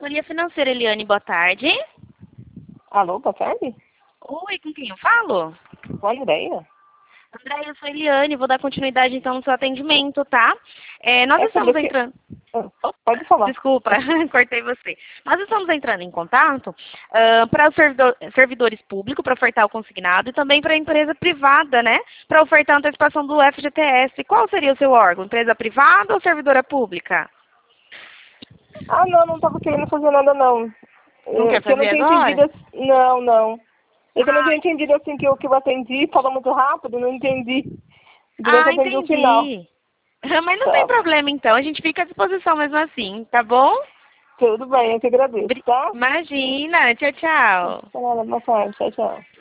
Consultoria Financeira, Eliane, boa tarde. Alô, boa tarde? Oi, com quem eu falo? Com a Andréia? André, eu sou a Eliane, vou dar continuidade então no seu atendimento, tá? Nós É sobre estamos o que... entrando... Pode falar. Desculpa, cortei você. Nós estamos entrando em contato para os servidores públicos, para ofertar o consignado, e também para a empresa privada, né? Para ofertar a antecipação do FGTS. Qual seria o seu órgão? Empresa privada ou servidora pública? Ah, não estava querendo fazer nada, não. Não quer Que eu não fazer tinha agora? entendido... Não. É que eu não Ah, tinha entendido, assim, que eu atendi, falou muito rápido, não entendi. Durante eu atendi o final. entendi. Mas não tem Tá, problema, então. A gente fica à disposição mesmo assim, tá bom? tudo bem, eu que agradeço, tá? Imagina. Tchau, tchau. Boa tarde, tchau.